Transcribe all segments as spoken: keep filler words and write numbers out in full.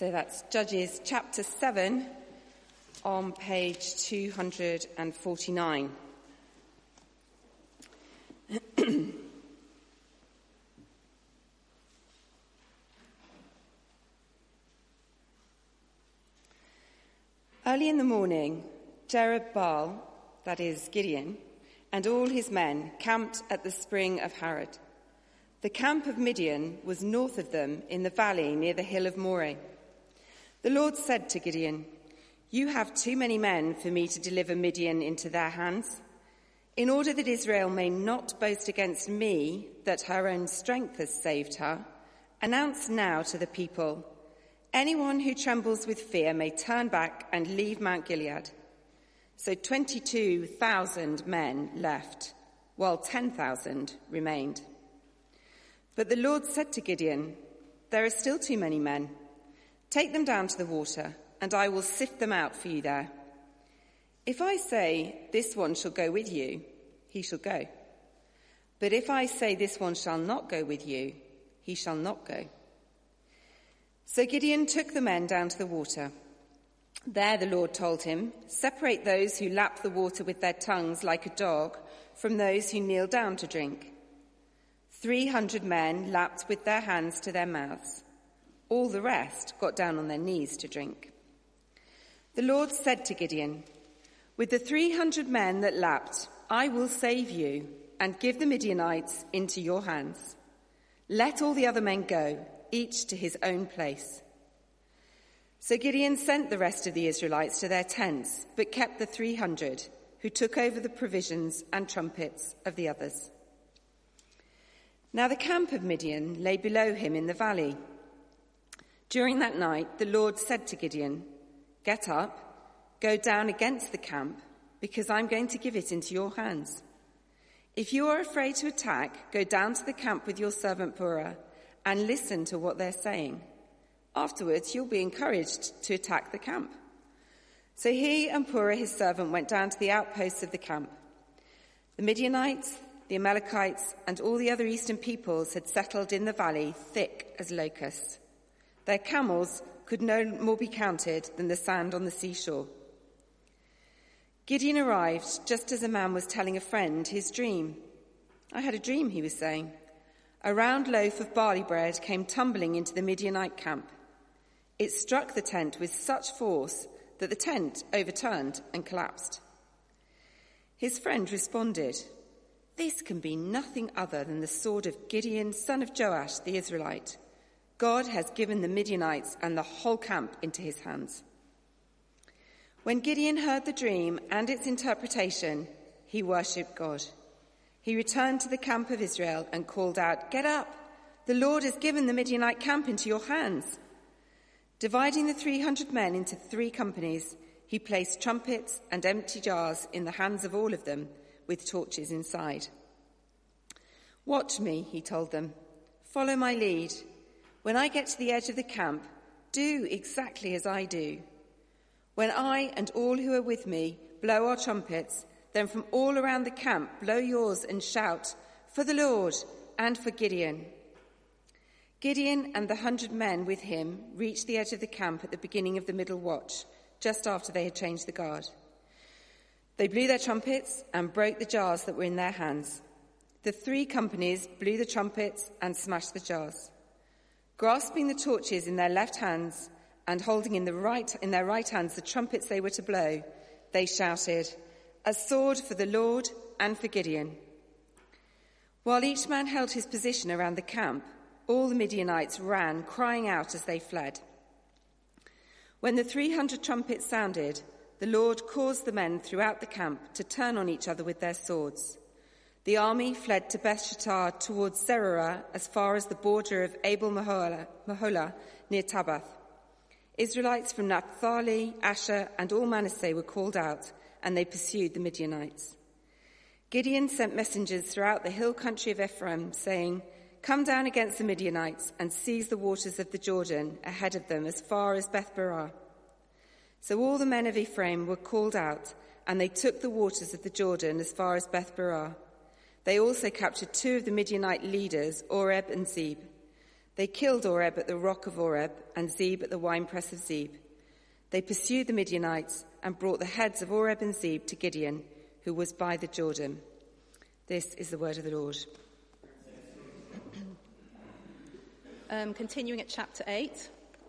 So that's Judges chapter seven on page two hundred forty-nine. Early in the morning, Jerubbaal, that is Gideon, and all his men camped at the spring of Harod. The camp of Midian was north of them in the valley near the hill of Moreh. The Lord said to Gideon, "You have too many men for me to deliver Midian into their hands. In order that Israel may not boast against me that her own strength has saved her, announce now to the people, anyone who trembles with fear may turn back and leave Mount Gilead." So twenty-two thousand men left, while ten thousand remained. But the Lord said to Gideon, "There are still too many men. Take them down to the water, and I will sift them out for you there. If I say, 'This one shall go with you,' he shall go. But if I say, 'This one shall not go with you,' he shall not go." So Gideon took the men down to the water. There the Lord told him, "Separate those who lap the water with their tongues like a dog from those who kneel down to drink." Three hundred men lapped with their hands to their mouths. All the rest got down on their knees to drink. The Lord said to Gideon, "With the three hundred men that lapped, I will save you and give the Midianites into your hands. Let all the other men go, each to his own place." So Gideon sent the rest of the Israelites to their tents, but kept the three hundred, who took over the provisions and trumpets of the others. Now the camp of Midian lay below him in the valley. During that night, the Lord said to Gideon, "Get up, go down against the camp, because I'm going to give it into your hands. If you are afraid to attack, go down to the camp with your servant Purah and listen to what they're saying. Afterwards, you'll be encouraged to attack the camp." So he and Purah, his servant, went down to the outposts of the camp. The Midianites, the Amalekites, and all the other eastern peoples had settled in the valley thick as locusts. Their camels could no more be counted than the sand on the seashore. Gideon arrived just as a man was telling a friend his dream. "I had a dream," he was saying. "A round loaf of barley bread came tumbling into the Midianite camp. It struck the tent with such force that the tent overturned and collapsed." His friend responded, "This can be nothing other than the sword of Gideon, son of Joash, the Israelite. God has given the Midianites and the whole camp into his hands." When Gideon heard the dream and its interpretation, he worshipped God. He returned to the camp of Israel and called out, "Get up! The Lord has given the Midianite camp into your hands." Dividing the three hundred men into three companies, he placed trumpets and empty jars in the hands of all of them, with torches inside. "Watch me," he told them. "Follow my lead. When I get to the edge of the camp, do exactly as I do. When I and all who are with me blow our trumpets, then from all around the camp blow yours and shout, 'For the Lord and for Gideon.'" Gideon and the hundred men with him reached the edge of the camp at the beginning of the middle watch, just after they had changed the guard. They blew their trumpets and broke the jars that were in their hands. The three companies blew the trumpets and smashed the jars. Grasping the torches in their left hands and holding in, the right, in their right hands the trumpets they were to blow, they shouted, "A sword for the Lord and for Gideon." While each man held his position around the camp, all the Midianites ran, crying out as they fled. When the three hundred trumpets sounded, the Lord caused the men throughout the camp to turn on each other with their swords. The army fled to Beth-Shittah towards Zererah as far as the border of Abel-Meholah near Tabbath. Israelites from Naphtali, Asher, and all Manasseh were called out, and they pursued the Midianites. Gideon sent messengers throughout the hill country of Ephraim, saying, "Come down against the Midianites and seize the waters of the Jordan ahead of them as far as Beth-Barah." So all the men of Ephraim were called out, and they took the waters of the Jordan as far as Beth-Barah. They also captured two of the Midianite leaders, Oreb and Zeb. They killed Oreb at the rock of Oreb and Zeb at the winepress of Zeb. They pursued the Midianites and brought the heads of Oreb and Zeb to Gideon, who was by the Jordan. This is the word of the Lord. Um, continuing at chapter eight.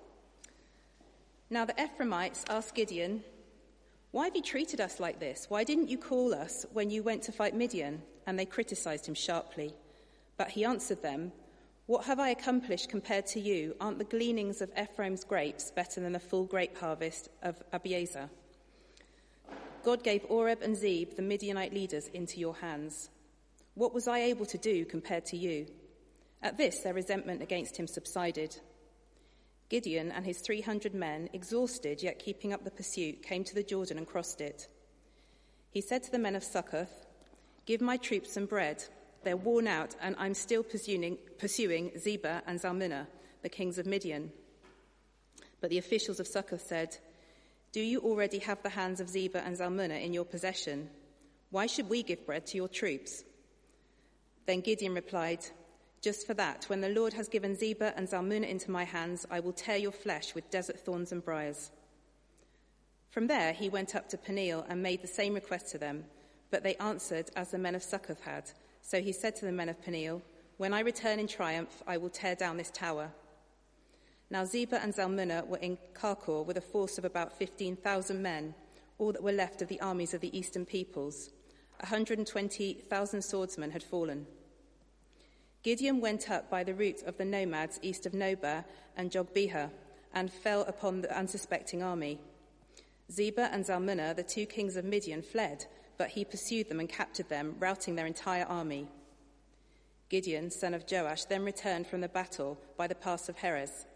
Now the Ephraimites asked Gideon, "Why have you treated us like this? Why didn't you call us when you went to fight Midian?" And they criticized him sharply. But he answered them, "What have I accomplished compared to you? Aren't the gleanings of Ephraim's grapes better than the full grape harvest of Abiezer? God gave Oreb and Zeb, the Midianite leaders, into your hands. What was I able to do compared to you?" At this, their resentment against him subsided. Gideon and his three hundred men, exhausted yet keeping up the pursuit, came to the Jordan and crossed it. He said to the men of Succoth, "Give my troops some bread. They're worn out, and I'm still pursuing, pursuing Zebah and Zalmunna, the kings of Midian." But the officials of Succoth said, "Do you already have the hands of Zebah and Zalmunna in your possession? Why should we give bread to your troops?" Then Gideon replied, "Just for that, when the Lord has given Zebah and Zalmunna into my hands, I will tear your flesh with desert thorns and briars." From there he went up to Peniel and made the same request to them, but they answered as the men of Succoth had. So he said to the men of Peniel, "When I return in triumph, I will tear down this tower." Now Zebah and Zalmunna were in Karkor with a force of about fifteen thousand men, all that were left of the armies of the eastern peoples. one hundred twenty thousand swordsmen had fallen. Gideon went up by the route of the nomads east of Nobah and Jogbehah and fell upon the unsuspecting army. Zebah and Zalmunna, the two kings of Midian, fled, but he pursued them and captured them, routing their entire army. Gideon, son of Joash, then returned from the battle by the pass of Heres.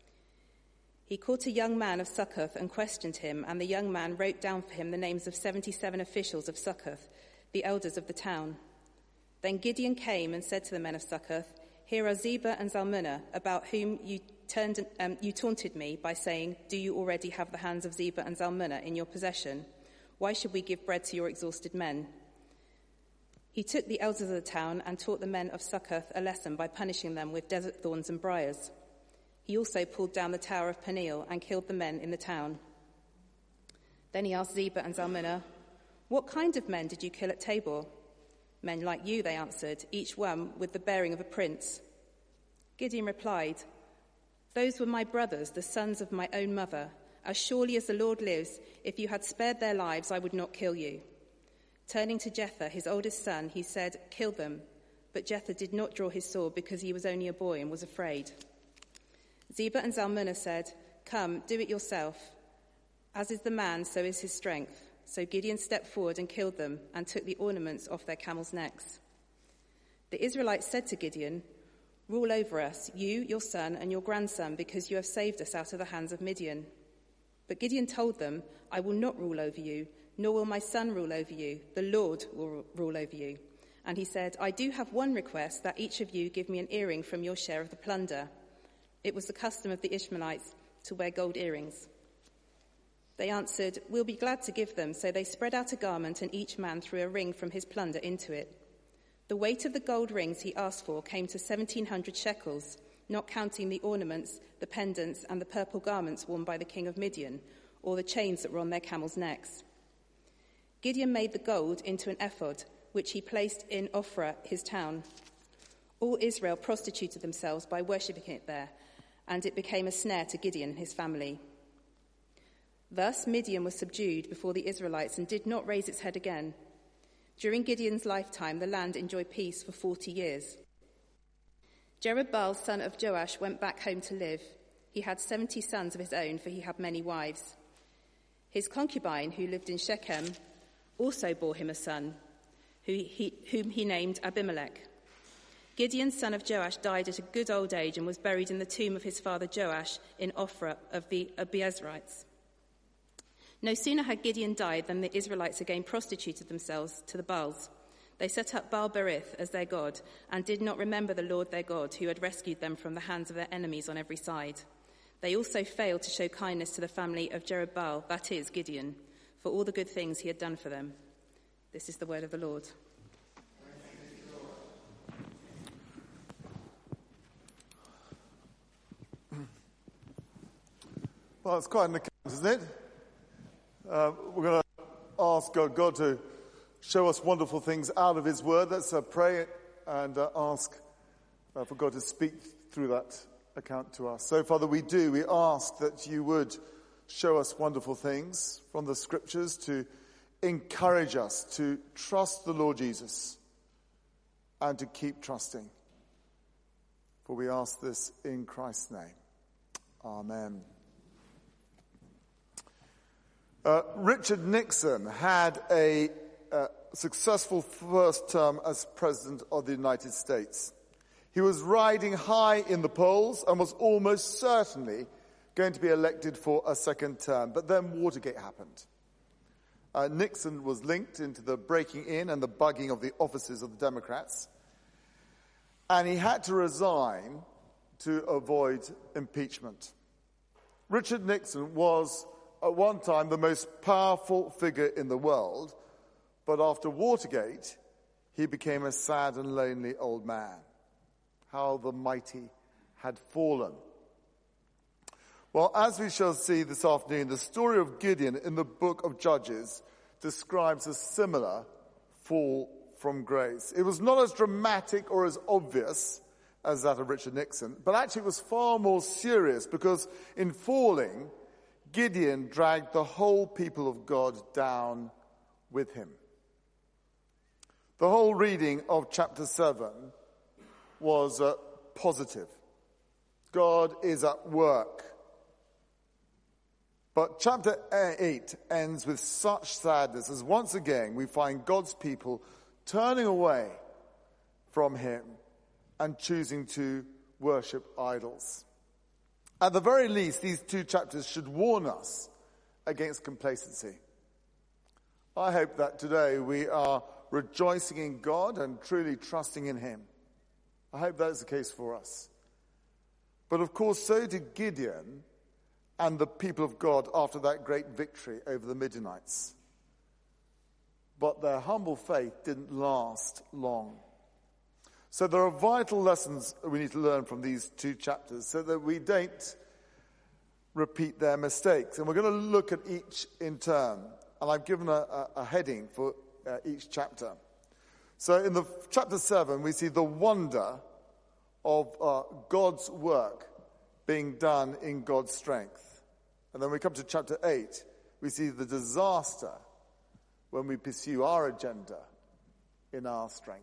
He caught a young man of Succoth and questioned him, and the young man wrote down for him the names of seventy-seven officials of Succoth, the elders of the town. Then Gideon came and said to the men of Succoth, "Here are Zebah and Zalmunna, about whom you turned, um, you taunted me by saying, 'Do you already have the hands of Zebah and Zalmunna in your possession? Why should we give bread to your exhausted men?'" He took the elders of the town and taught the men of Succoth a lesson by punishing them with desert thorns and briars. He also pulled down the tower of Peniel and killed the men in the town. Then he asked Zebah and Zalmunna, "What kind of men did you kill at Tabor?" "Men like you," they answered, "each one with the bearing of a prince." Gideon replied, "Those were my brothers, the sons of my own mother. As surely as the Lord lives, if you had spared their lives, I would not kill you." Turning to Jether, his oldest son, he said, "Kill them." But Jether did not draw his sword because he was only a boy and was afraid. Zebah and Zalmunna said, "Come, do it yourself. As is the man, so is his strength." So Gideon stepped forward and killed them and took the ornaments off their camels' necks. The Israelites said to Gideon, "Rule over us, you, your son, and your grandson, because you have saved us out of the hands of Midian." But Gideon told them, "I will not rule over you, nor will my son rule over you. The Lord will rule over you." And he said, "I do have one request, that each of you give me an earring from your share of the plunder." It was the custom of the Ishmaelites to wear gold earrings. They answered, "We'll be glad to give them." So they spread out a garment, and each man threw a ring from his plunder into it. The weight of the gold rings he asked for came to seventeen hundred shekels, not counting the ornaments, the pendants, and the purple garments worn by the king of Midian, or the chains that were on their camels' necks. Gideon made the gold into an ephod, which he placed in Ophrah, his town. All Israel prostituted themselves by worshipping it there, and it became a snare to Gideon and his family. Thus Midian was subdued before the Israelites and did not raise its head again. During Gideon's lifetime, the land enjoyed peace for forty years. Jerubbaal, son of Joash, went back home to live. He had seventy sons of his own, for he had many wives. His concubine, who lived in Shechem, also bore him a son, who he, whom he named Abimelech. Gideon, son of Joash, died at a good old age and was buried in the tomb of his father Joash in Ophrah of the Abiezrites. No sooner had Gideon died than the Israelites again prostituted themselves to the Baals. They set up Baal-berith as their god and did not remember the Lord their God, who had rescued them from the hands of their enemies on every side. They also failed to show kindness to the family of Jerubbaal, that is, Gideon, for all the good things he had done for them. This is the word of the Lord. Well, it's quite an account, isn't it? Uh, we're going to ask God, God to show us wonderful things out of his word. Let's uh, pray and uh, ask uh, for God to speak through that account to us. So, Father, we do. We ask that you would show us wonderful things from the scriptures to encourage us to trust the Lord Jesus and to keep trusting. For we ask this in Christ's name. Amen. Uh, Richard Nixon had a uh, successful first term as President of the United States. He was riding high in the polls and was almost certainly going to be elected for a second term. But then Watergate happened. Uh, Nixon was linked into the breaking in and the bugging of the offices of the Democrats. And he had to resign to avoid impeachment. Richard Nixon was at one time the most powerful figure in the world, but after Watergate, he became a sad and lonely old man. How the mighty had fallen. Well, as we shall see this afternoon, the story of Gideon in the book of Judges describes a similar fall from grace. It was not as dramatic or as obvious as that of Richard Nixon, but actually it was far more serious because in falling, Gideon dragged the whole people of God down with him. The whole reading of chapter seven was uh, positive. God is at work. But chapter eight ends with such sadness as once again we find God's people turning away from him and choosing to worship idols. At the very least, these two chapters should warn us against complacency. I hope that today we are rejoicing in God and truly trusting in him. I hope that is the case for us. But of course, so did Gideon and the people of God after that great victory over the Midianites. But their humble faith didn't last long. So there are vital lessons we need to learn from these two chapters so that we don't repeat their mistakes. And we're going to look at each in turn. And I've given a, a, a heading for uh, each chapter. So in the chapter seven, we see the wonder of uh, God's work being done in God's strength. And then we come to chapter eight, we see the disaster when we pursue our agenda in our strength.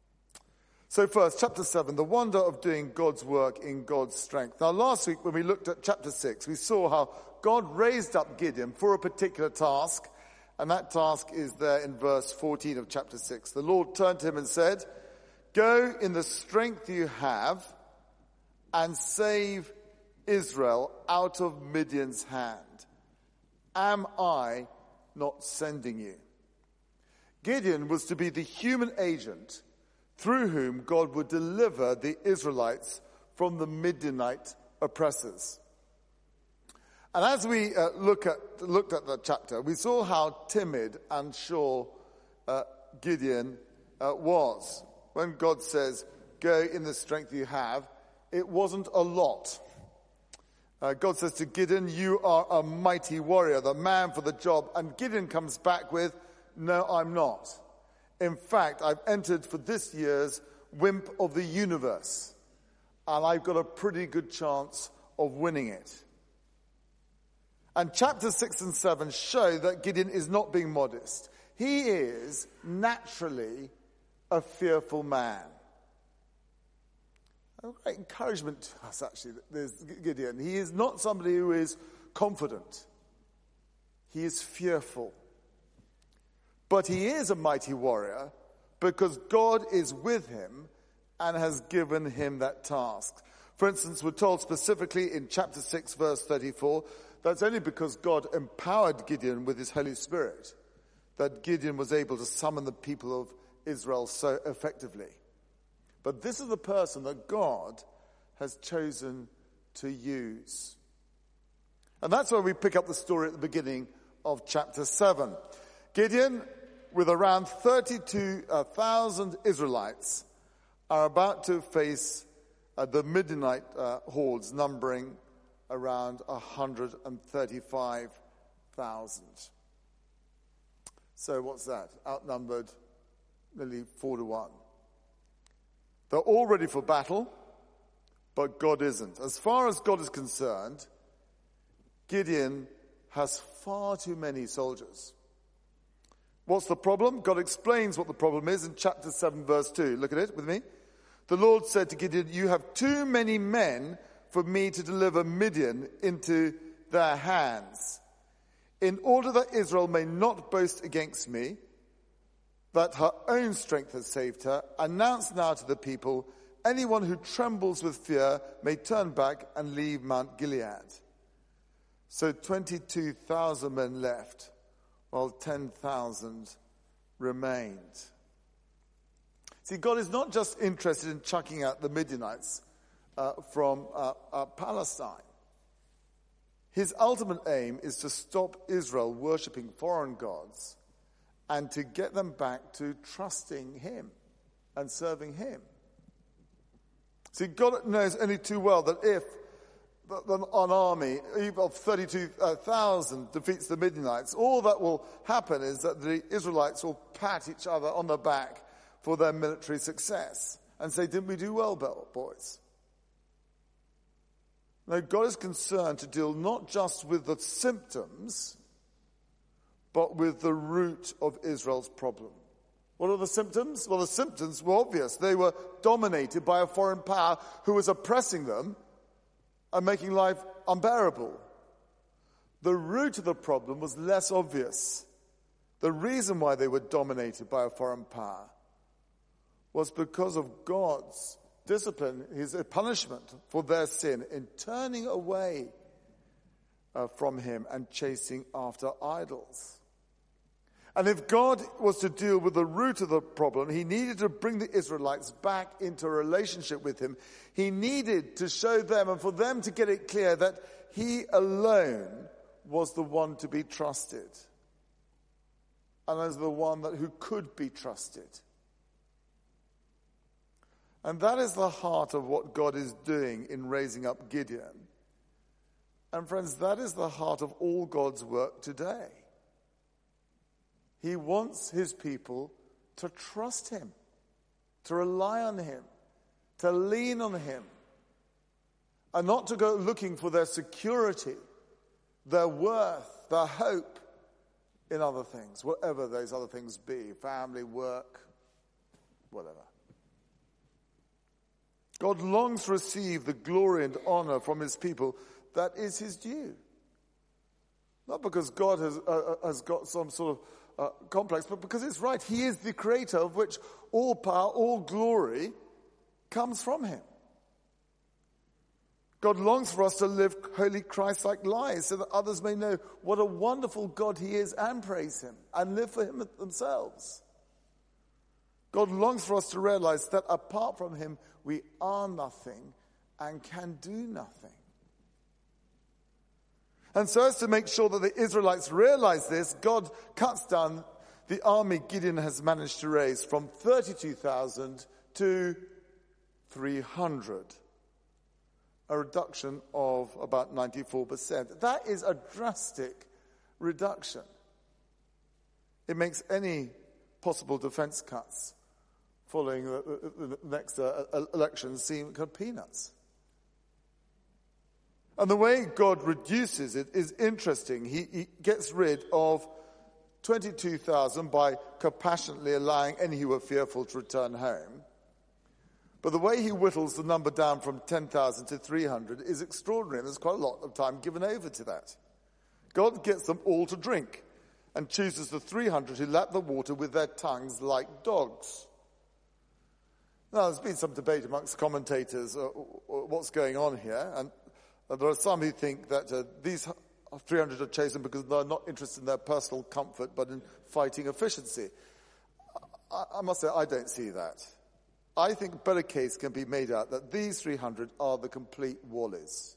So first, chapter seven, the wonder of doing God's work in God's strength. Now last week when we looked at chapter six, we saw how God raised up Gideon for a particular task, and that task is there in verse fourteen of chapter six. The Lord turned to him and said, "Go in the strength you have and save Israel out of Midian's hand. Am I not sending you?" Gideon was to be the human agent through whom God would deliver the Israelites from the Midianite oppressors. And as we uh, look at, looked at that chapter, we saw how timid and sure uh, Gideon uh, was. When God says, "Go in the strength you have," it wasn't a lot. Uh, God says to Gideon, "You are a mighty warrior, the man for the job." And Gideon comes back with, "No, I'm not. In fact, I've entered for this year's Wimp of the Universe, and I've got a pretty good chance of winning it." And chapter six and seven show that Gideon is not being modest. He is naturally a fearful man. A great encouragement to us, actually, there's Gideon. He is not somebody who is confident. He is fearful. But he is a mighty warrior because God is with him and has given him that task. For instance, we're told specifically in chapter six, verse thirty-four, that's only because God empowered Gideon with his Holy Spirit that Gideon was able to summon the people of Israel so effectively. But this is the person that God has chosen to use. And that's where we pick up the story at the beginning of chapter seven. Gideon, with around thirty-two thousand Israelites, are about to face uh, the Midianite uh, hordes numbering around one hundred thirty-five thousand. So what's that? Outnumbered nearly four to one. They're all ready for battle, but God isn't. As far as God is concerned, Gideon has far too many soldiers. What's the problem? God explains what the problem is in chapter seven, verse two. Look at it with me. The Lord said to Gideon, "You have too many men for me to deliver Midian into their hands. In order that Israel may not boast against me, that her own strength has saved her, announce now to the people, anyone who trembles with fear may turn back and leave Mount Gilead." So twenty-two thousand men left, while ten thousand remained. See, God is not just interested in chucking out the Midianites uh, from uh, uh, Palestine. His ultimate aim is to stop Israel worshipping foreign gods and to get them back to trusting him and serving him. See, God knows only too well that if an army of thirty-two thousand defeats the Midianites, all that will happen is that the Israelites will pat each other on the back for their military success and say, "Didn't we do well, boys?" No, God is concerned to deal not just with the symptoms, but with the root of Israel's problem. What are the symptoms? Well, the symptoms were obvious. They were dominated by a foreign power who was oppressing them and making life unbearable. The root of the problem was less obvious. The reason why they were dominated by a foreign power was because of God's discipline, his punishment for their sin in turning away uh, from him and chasing after idols. And if God was to deal with the root of the problem, he needed to bring the Israelites back into a relationship with him. He needed to show them and for them to get it clear that he alone was the one to be trusted. And as the one that who could be trusted. And that is the heart of what God is doing in raising up Gideon. And friends, that is the heart of all God's work today. He wants his people to trust him, to rely on him, to lean on him, and not to go looking for their security, their worth, their hope in other things, whatever those other things be, family, work, whatever. God longs to receive the glory and honor from his people that is his due. Not because God has, uh, has got some sort of uh, complex, but because it's right. He is the creator of which all power, all glory comes from him. God longs for us to live holy Christ-like lives so that others may know what a wonderful God he is and praise him and live for him themselves. God longs for us to realize that apart from him, we are nothing and can do nothing. And so as to make sure that the Israelites realize this, God cuts down the army Gideon has managed to raise from thirty-two thousand to three hundred. A reduction of about ninety-four percent. That is a drastic reduction. It makes any possible defense cuts following the next election seem kind of peanuts. And the way God reduces it is interesting. He, he gets rid of twenty-two thousand by compassionately allowing any who were fearful to return home. But the way he whittles the number down from ten thousand to three hundred is extraordinary, and there's quite a lot of time given over to that. God gets them all to drink and chooses the three hundred who lap the water with their tongues like dogs. Now, there's been some debate amongst commentators uh, what's going on here, and uh, there are some who think that uh, these three hundred are chosen because they're not interested in their personal comfort but in fighting efficiency. I, I must say, I don't see that. I think a better case can be made out that these three hundred are the complete wallies.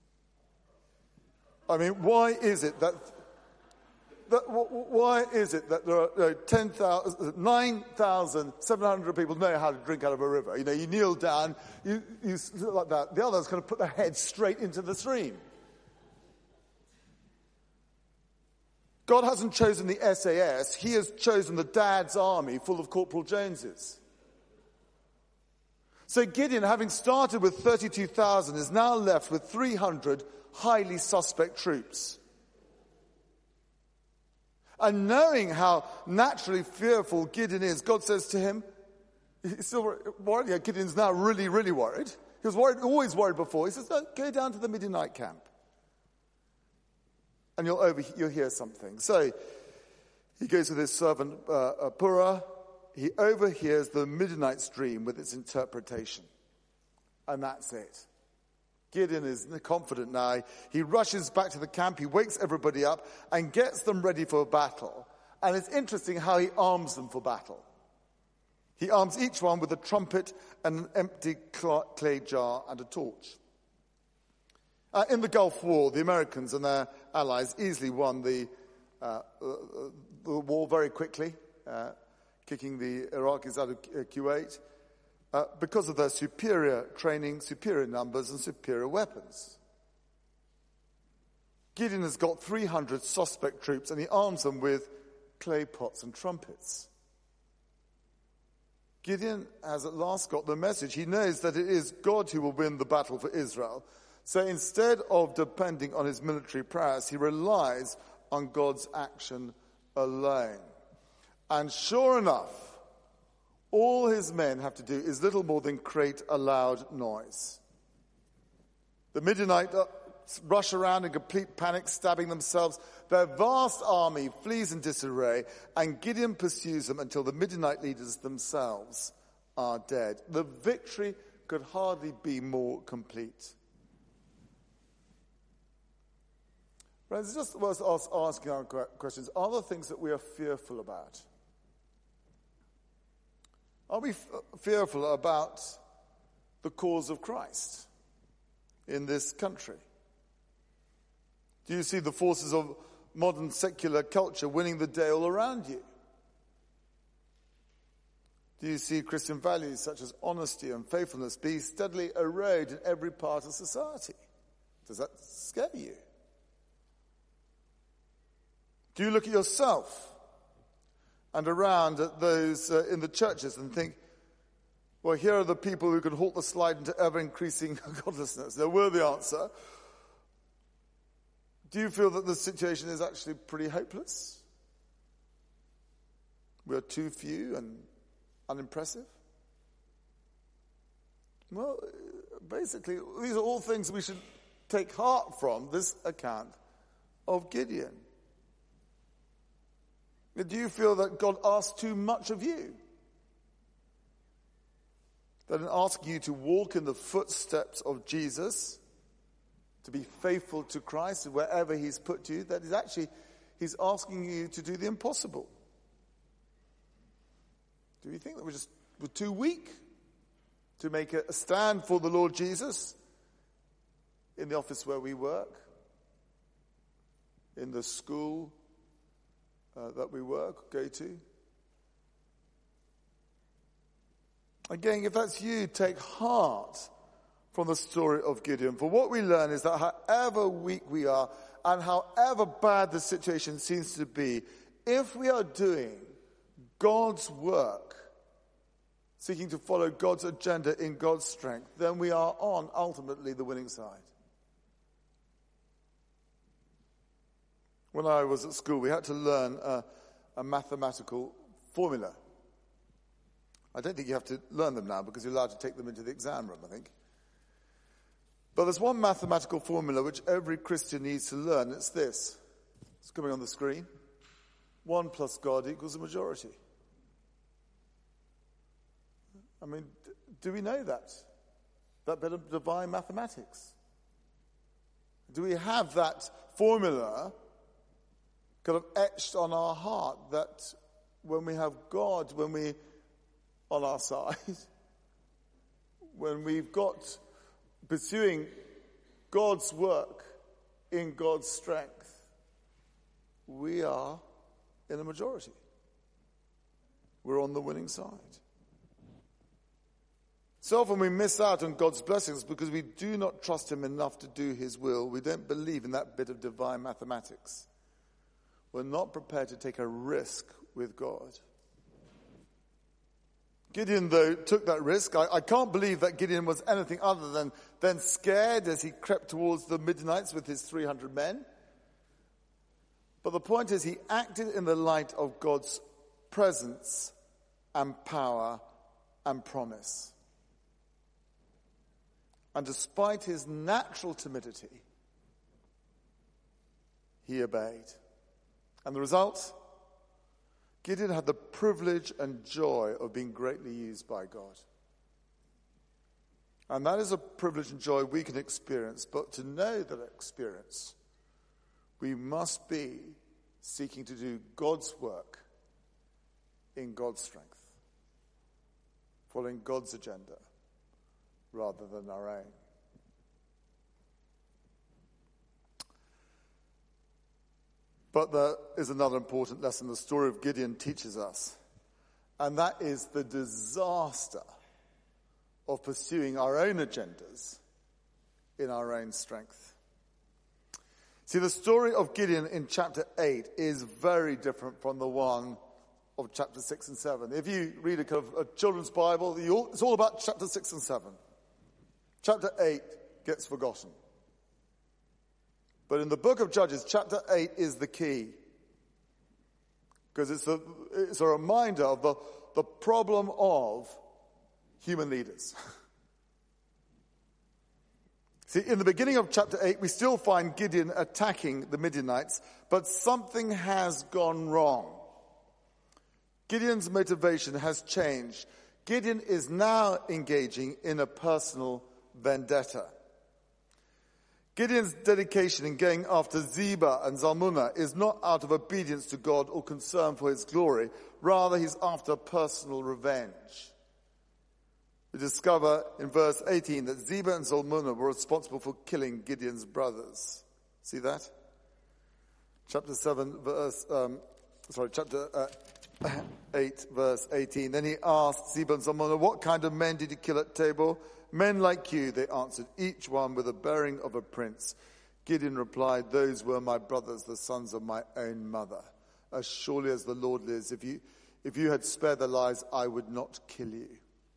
I mean, why is it that, that why is it that there are ten thousand, nine thousand seven hundred people know how to drink out of a river? You know, you kneel down, you, you like that. The others kind of put their head straight into the stream. God hasn't chosen the S A S, he has chosen the Dad's army full of Corporal Joneses. So Gideon, having started with thirty-two thousand, is now left with three hundred highly suspect troops. And knowing how naturally fearful Gideon is, God says to him, he's still worried. Yeah, Gideon's now really, really worried. He was worried, always worried before. He says, no, go down to the Midianite camp. And you'll, over, you'll hear something. So he goes with his servant uh, uh, Purah. He overhears the Midianite's dream with its interpretation. And that's it. Gideon is confident now. He rushes back to the camp. He wakes everybody up and gets them ready for battle. And it's interesting how he arms them for battle. He arms each one with a trumpet and an empty clay jar and a torch. Uh, in the Gulf War, the Americans and their allies easily won the, uh, uh, the war very quickly, uh, kicking the Iraqis out of uh, Kuwait, uh, because of their superior training, superior numbers, and superior weapons. Gideon has got three hundred suspect troops, and he arms them with clay pots and trumpets. Gideon has at last got the message. He knows that it is God who will win the battle for Israel. So instead of depending on his military prowess, he relies on God's action alone. And sure enough, all his men have to do is little more than create a loud noise. The Midianites rush around in complete panic, stabbing themselves. Their vast army flees in disarray, and Gideon pursues them until the Midianite leaders themselves are dead. The victory could hardly be more complete. Friends, it's just worth us asking our questions. Are there things that we are fearful about? Are we f- fearful about the cause of Christ in this country? Do you see the forces of modern secular culture winning the day all around you? Do you see Christian values such as honesty and faithfulness be steadily eroded in every part of society? Does that scare you? Do you look at yourself and around at those uh, in the churches and think, well, here are the people who can halt the slide into ever-increasing godlessness? They were the answer. Do you feel that the situation is actually pretty hopeless? We are too few and unimpressive? Well, basically, these are all things we should take heart from this account of Gideon. Do you feel that God asks too much of you? That in asking you to walk in the footsteps of Jesus, to be faithful to Christ wherever he's put you, that is actually, he's asking you to do the impossible. Do you think that we're just we're too weak to make a stand for the Lord Jesus in the office where we work, in the school uh, that we work, go to? Again, if that's you, take heart from the story of Gideon. For what we learn is that however weak we are and however bad the situation seems to be, if we are doing God's work, seeking to follow God's agenda in God's strength, then we are on, ultimately, the winning side. When I was at school, we had to learn a, a mathematical formula. I don't think you have to learn them now because you're allowed to take them into the exam room, I think. But there's one mathematical formula which every Christian needs to learn. It's this. It's coming on the screen. One plus God equals a majority. I mean, do we know that? That bit of divine mathematics? Do we have that formula kind of etched on our heart that when we have God, when we on our side, when we've got pursuing God's work in God's strength, we are in a majority. We're on the winning side. So often we miss out on God's blessings because we do not trust him enough to do his will. We don't believe in that bit of divine mathematics. were not prepared to take a risk with God. Gideon, though, took that risk. I, I can't believe that Gideon was anything other than, than scared as he crept towards the Midianites with his three hundred men. But the point is, he acted in the light of God's presence and power and promise. And despite his natural timidity, he obeyed. And the result? Gideon had the privilege and joy of being greatly used by God. And that is a privilege and joy we can experience. But to know that experience, we must be seeking to do God's work in God's strength, following God's agenda rather than our own. But there is another important lesson the story of Gideon teaches us, and that is the disaster of pursuing our own agendas in our own strength. See, the story of Gideon in chapter eight is very different from the one of chapter six and seven. If you read a, kind of a children's Bible, it's all about chapter six and seven. Chapter eight gets forgotten. But in the book of Judges, chapter eight is the key. Because it's a, it's a reminder of the, the problem of human leaders. See, in the beginning of chapter eight, we still find Gideon attacking the Midianites, but something has gone wrong. Gideon's motivation has changed. Gideon is now engaging in a personal vendetta. Gideon's dedication in going after Zebah and Zalmunna is not out of obedience to God or concern for his glory. Rather, he's after personal revenge. We discover in verse eighteen that Zebah and Zalmunna were responsible for killing Gideon's brothers. See that? Chapter seven, verse, um, sorry, chapter uh, eight, verse eighteen. Then he asked Zebah and Zalmunna, "What kind of men did you kill at Tabor?" "Men like you," they answered, "each one with the bearing of a prince." Gideon replied, "Those were my brothers, the sons of my own mother. As surely as the Lord lives, if you, if you had spared their lives, I would not kill you."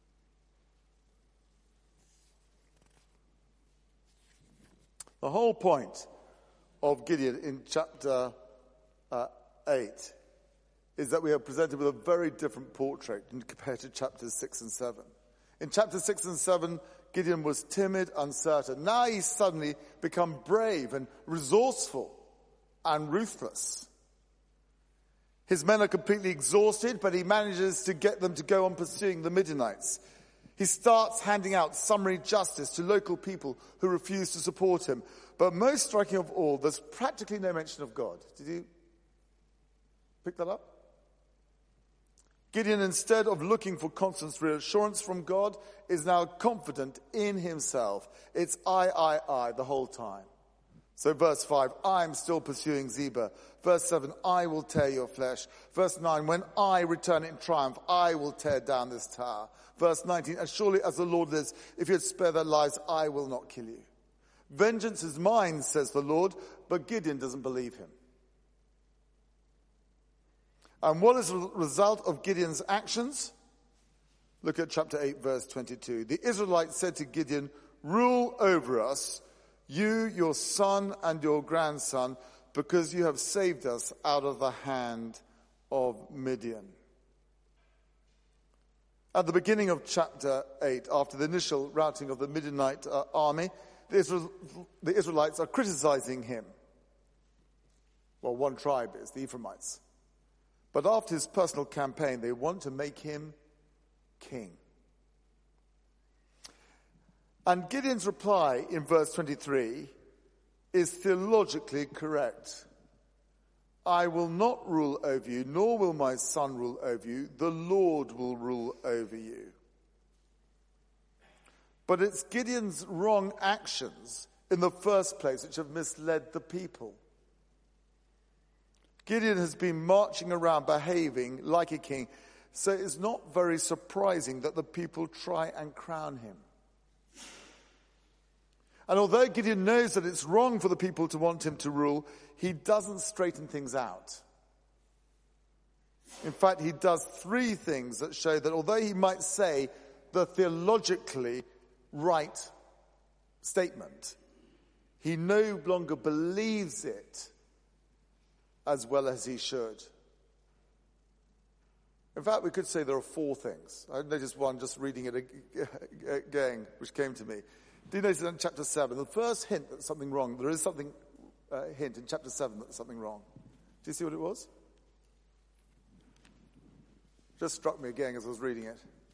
The whole point of Gideon in chapter uh, eight is that we are presented with a very different portrait compared to chapters six and seven. In chapter six and seven, Gideon was timid, uncertain. Now he's suddenly become brave and resourceful and ruthless. His men are completely exhausted, but he manages to get them to go on pursuing the Midianites. He starts handing out summary justice to local people who refuse to support him. But most striking of all, there's practically no mention of God. Did you pick that up? Gideon, instead of looking for constant reassurance from God, is now confident in himself. It's I, I, I the whole time. So verse five, I am still pursuing Zebah. Verse seven, I will tear your flesh. Verse nine, when I return in triumph, I will tear down this tower. Verse nineteen, as surely as the Lord lives, if you had spared their lives, I will not kill you. Vengeance is mine, says the Lord, but Gideon doesn't believe him. And what is the result of Gideon's actions? Look at chapter eight, verse twenty-two. The Israelites said to Gideon, "Rule over us, you, your son, and your grandson, because you have saved us out of the hand of Midian." At the beginning of chapter eight, after the initial routing of the Midianite uh, army, the, Israel, the Israelites are criticizing him. Well, one tribe is, the Ephraimites. But after his personal campaign, they want to make him king. And Gideon's reply in verse twenty-three is theologically correct. I will not rule over you, nor will my son rule over you. The Lord will rule over you. But it's Gideon's wrong actions in the first place which have misled the people. Gideon has been marching around behaving like a king, so it's not very surprising that the people try and crown him. And although Gideon knows that it's wrong for the people to want him to rule, he doesn't straighten things out. In fact, he does three things that show that although he might say the theologically right statement, he no longer believes it as well as he should. In fact, we could say there are four things. I noticed one just reading it again, which came to me. Do you notice in chapter seven, the first hint that something wrong, there is something, uh, hint in chapter seven that there's something wrong. Do you see what it was? Just struck me again as I was reading it.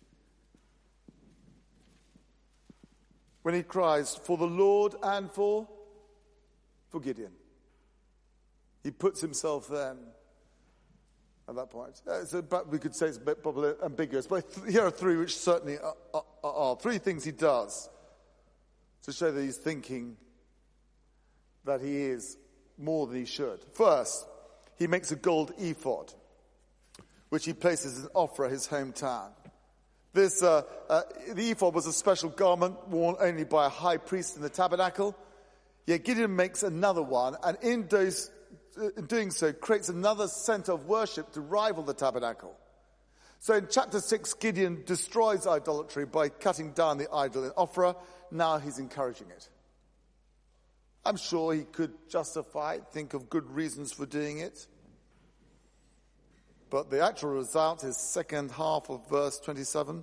When he cries, for the Lord and for, for Gideon. He puts himself then at that point. Uh, so, but we could say it's a bit probably ambiguous, but th- here are three which certainly are, are, are. Three things he does to show that he's thinking that he is more than he should. First, he makes a gold ephod, which he places in Ophrah, his hometown. This, uh, uh, the ephod was a special garment worn only by a high priest in the tabernacle. Yet Gideon makes another one, and in, those, in doing so, creates another center of worship to rival the tabernacle. So in chapter six, Gideon destroys idolatry by cutting down the idol in Ophrah. Now he's encouraging it. I'm sure he could justify it, think of good reasons for doing it. But the actual result is second half of verse twenty-seven.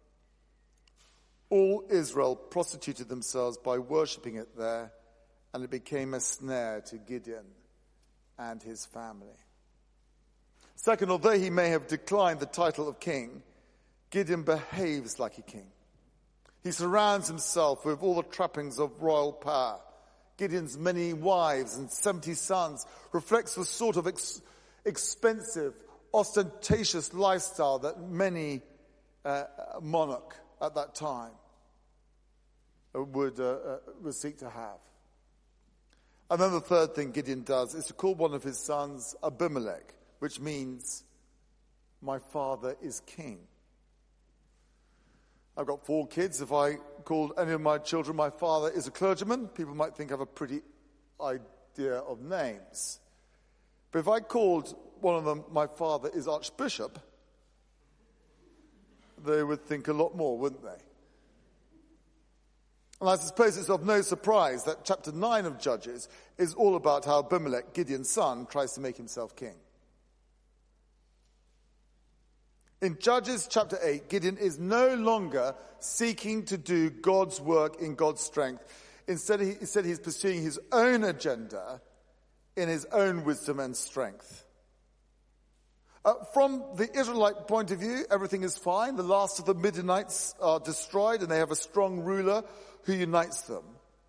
All Israel prostituted themselves by worshipping it there, and it became a snare to Gideon and his family. Second, although he may have declined the title of king, Gideon behaves like a king. He surrounds himself with all the trappings of royal power. Gideon's many wives and seventy sons reflects the sort of ex- expensive, ostentatious lifestyle that many uh, monarch at that time would, uh, uh, would seek to have. And then the third thing Gideon does is to call one of his sons Abimelech, which means, my father is king. I've got four kids. If I called any of my children my father is a clergyman, people might think I have a pretty idea of names. But if I called one of them my father is archbishop, they would think a lot more, wouldn't they? And I suppose it's of no surprise that chapter nine of Judges is all about how Abimelech, Gideon's son, tries to make himself king. In Judges chapter eight, Gideon is no longer seeking to do God's work in God's strength. Instead, he, instead he's pursuing his own agenda in his own wisdom and strength. Uh, from the Israelite point of view, everything is fine. The last of the Midianites are destroyed and they have a strong ruler who unites them.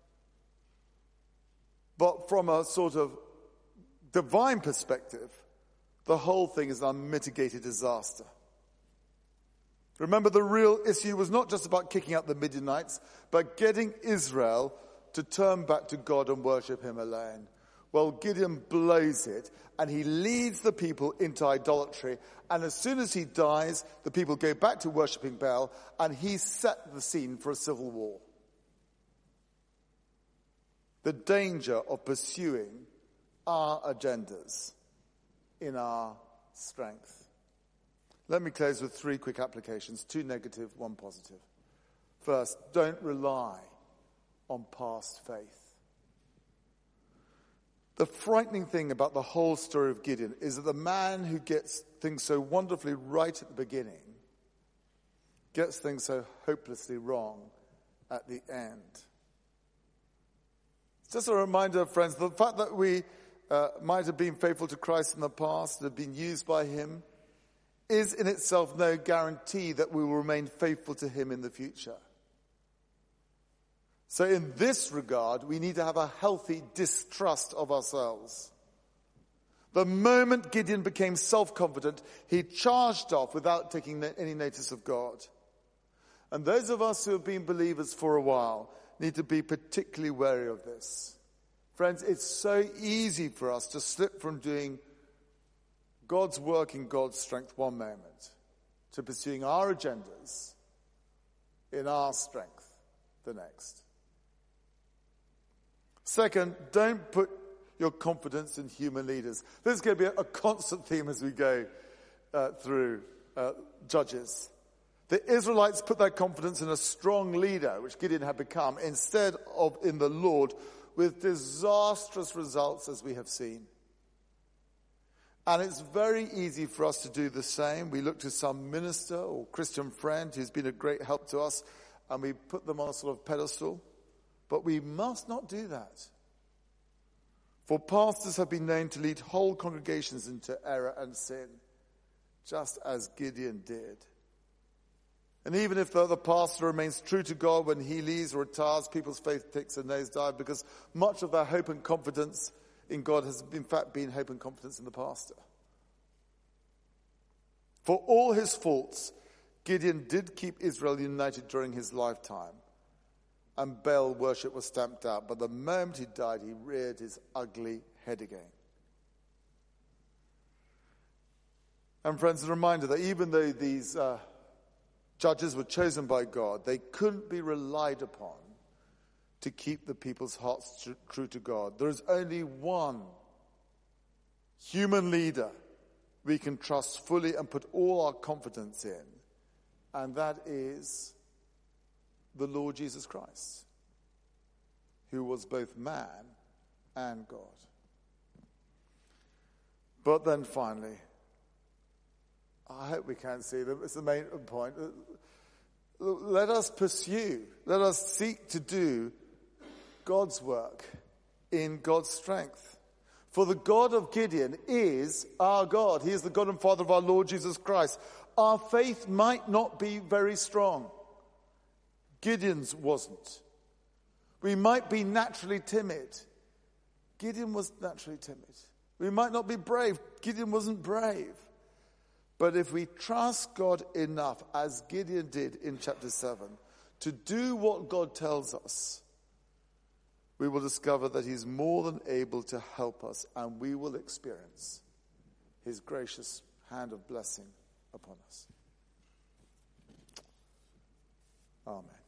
But from a sort of divine perspective, the whole thing is an unmitigated disaster. Remember, the real issue was not just about kicking out the Midianites, but getting Israel to turn back to God and worship him alone. Well, Gideon blows it, and he leads the people into idolatry. And as soon as he dies, the people go back to worshipping Baal, and he set the scene for a civil war. The danger of pursuing our agendas in our strength. Let me close with three quick applications, two negative, one positive. First, don't rely on past faith. The frightening thing about the whole story of Gideon is that the man who gets things so wonderfully right at the beginning gets things so hopelessly wrong at the end. It's just a reminder, friends, the fact that we uh, might have been faithful to Christ in the past and have been used by him is in itself no guarantee that we will remain faithful to him in the future. So in this regard, we need to have a healthy distrust of ourselves. The moment Gideon became self-confident, he charged off without taking any notice of God. And those of us who have been believers for a while need to be particularly wary of this. Friends, it's so easy for us to slip from doing God's work in God's strength one moment to pursuing our agendas in our strength the next. Second, don't put your confidence in human leaders. This is going to be a, a constant theme as we go uh, through uh, Judges. The Israelites put their confidence in a strong leader, which Gideon had become, instead of in the Lord, with disastrous results as we have seen. And it's very easy for us to do the same. We look to some minister or Christian friend who's been a great help to us, and we put them on a sort of pedestal. But we must not do that. For pastors have been known to lead whole congregations into error and sin, just as Gideon did. And even if the, the pastor remains true to God when he leaves or retires, people's faith takes a nosedive because much of their hope and confidence in God has in fact been hope and confidence in the pastor. For all his faults, Gideon did keep Israel united during his lifetime, and Baal worship was stamped out. But the moment he died, he reared his ugly head again. And friends, a reminder that even though these uh, judges were chosen by God, they couldn't be relied upon to keep the people's hearts tr- true to God. There is only one human leader we can trust fully and put all our confidence in, and that is the Lord Jesus Christ, who was both man and God. But then finally, I hope we can see them. It's the main point. Let us pursue, let us seek to do God's work in God's strength. For the God of Gideon is our God. He is the God and Father of our Lord Jesus Christ. Our faith might not be very strong. Gideon's wasn't. We might be naturally timid. Gideon was naturally timid. We might not be brave. Gideon wasn't brave. But if we trust God enough, as Gideon did in chapter seven, to do what God tells us, we will discover that he's more than able to help us, and we will experience his gracious hand of blessing upon us. Amen.